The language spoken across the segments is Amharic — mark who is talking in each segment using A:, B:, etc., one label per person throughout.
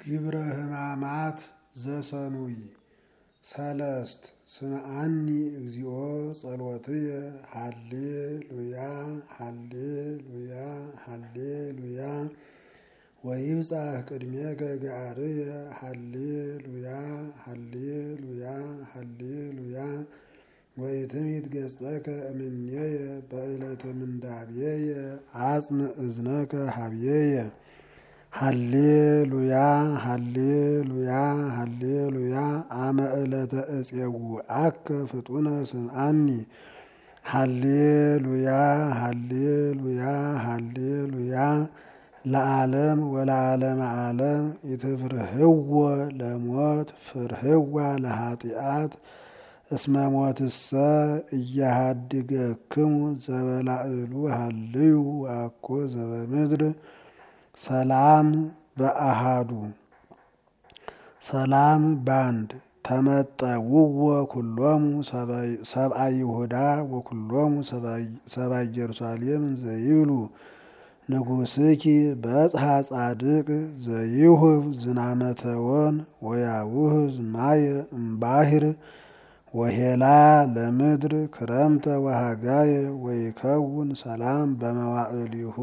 A: ግብረ ሕማማት ዘሰኑይ ሰለስት ስምዓኒ እግዚኦ ጸሎትየ ሃሌሉያ ሃሌሉያ ሃሌሉያ ወይብጻሕ ቅድሜከ ገአርየ ሃሌሉያ ሃሌሉያ ሃሌሉያ ወይትሚት ገጸከ እምኔየ በዕለተ ምንዳቤየ አጽንዕ እዝነከ ሀብዬየ ሃሌሉያ ሃሌሉያ ሃሌሉያ አመ ዕለተ እፄውዐከ ፍጡነ ስምዓኒ ሃሌሉያ ሃሌሉያ ሃሌሉያ ለዓለም ወለዓለመ ዓለም ኢትፍርህዎ ለሞት ፍርህዋ ለኃጢአት እስመ ሞትሰ እያሃድገክሙ ዘበላዕሉ ሃልዩ አኮ ዘበምድር ሰላም በአሃዱ ሰላም ባንድ ተመጠውዎ ኩሎሙ ሰብአ ይሁዳ ወኩሎሙ ሰብአ ኢየሩሳሌም ዘይብሉ ንጉሥኪ በጽሐ ጻድቅ ዘይሁብ ዝናመ ተወን ወያውህዝ ማየ እምባሕር ወሄላ ለምድር ክረምተ ወሃጋየ ወይከውን ሰላም በመዋዕሊሁ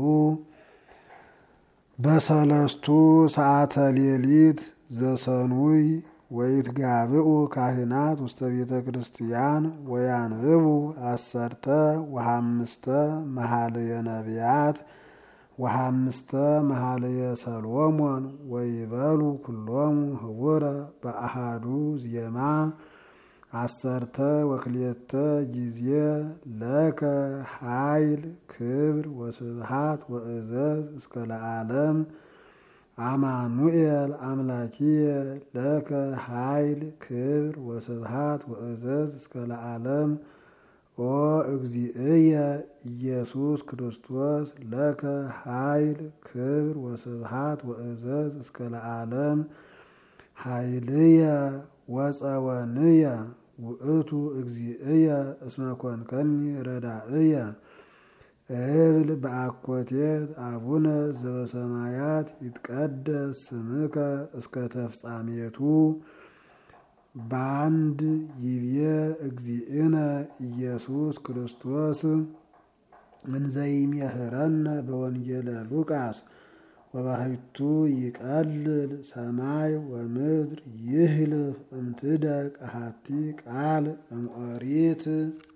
A: በሰለስቱ ሰዓተ ሌሊት ዘሰኑይ ወይትጋብኡ ካህናት ውስተ ቤተ ክርስቲያን ወያንብቡ አሰርተ ወሃምስተ መኃልየ ነቢያት ወሃምስተ መኃልየ ሰሎሞን ወይበሉ ኩሎሙ ህቡረ በአሃዱ ዜማ አሰርተ ወክልኤተ ጊዜ ለከ ኃይል ክብር ወስብሃት ወእዘዝ እስከ ለዓለም አማኑኤል አምላኪየ ለከ ኃይል ክብር ወስብሃት ወእዘዝ እስከ ለዓለም ኦ እግዚእየ ኢየሱስ ክርስቶስ ለከ ኃይል ክብር ወስብሃት ወእዘዝ እስከ ለዓለም ኃይልየ ወጸወንየ ውእቱ እግዚእየ እስመ ኮንከኒ ረዳእየ እብል በአኮቴት አቡነ ዘበሰማያት ይትቀደስ ስምከ እስከ ተፍጻሜቱ በአንድ ይብየ እግዚእነ ኢየሱስ ክርስቶስ እንዘይሜህረነ በወንጌለ ሉቃስ ወባሕቱ ይቀልል ሰማይ ወምድር ይህልፍ እምትደቅ አሐቲ ቃል እምኦሪት